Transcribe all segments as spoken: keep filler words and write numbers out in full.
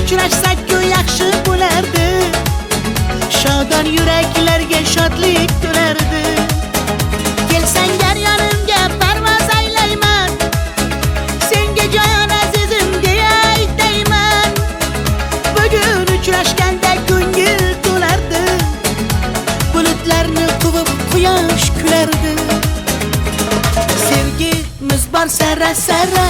uchrashsak-ku yaxshi bo'lardi. Shodon yuraklarga shodlik to'lardi. Kelsang gar yonimga parvoz aylayman, senga jon azizim deya aytayman. Bugun uchrashganda ko'ngil to'lardi, bulutlarni quvib quyosh kulardi. Sevgimiz bor sara sara,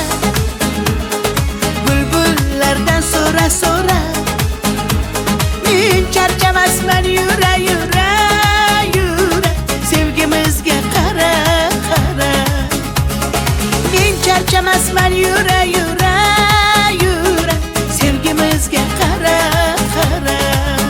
bulbullardan so'ra so'ra. Men charchamasman yura yura yura, sevgimizga qara qara. Men charchamasman yura yura yura, sevgimizga qara qara.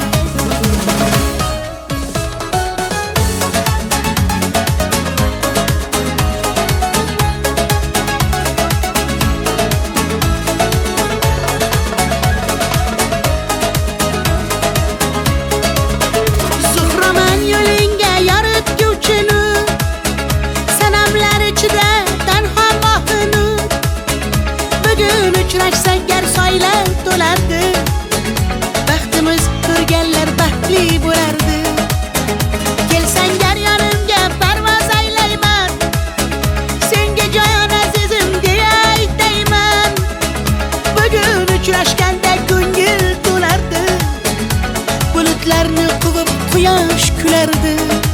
Uchrashsak gar soyla to'lardi, baxtimiz ko'rganlar baxtli bo'lardi. Kelsang gar yonimga parvoz aylayman, senga jon azizim deya aytayman. Bugun uchrashganda ko'ngil to'lardi, bulutlarni quvib quyosh kulardi.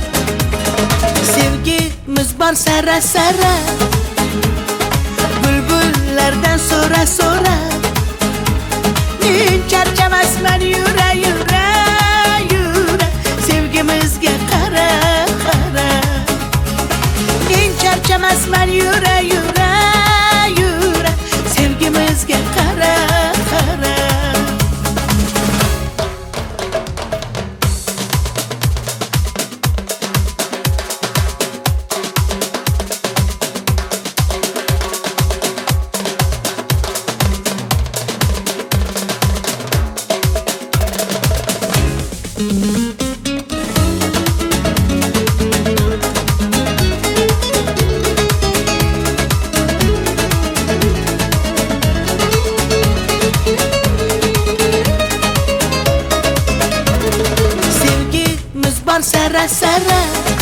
Sevgimiz bor sara sara, bulbullardan so'ra so'ra. Men charchamasman yura yura yura, sevgimizga qara qara. Men charchamasman yura yura yura, sevgimizga qara qara. Sevgimiz bor sara sara,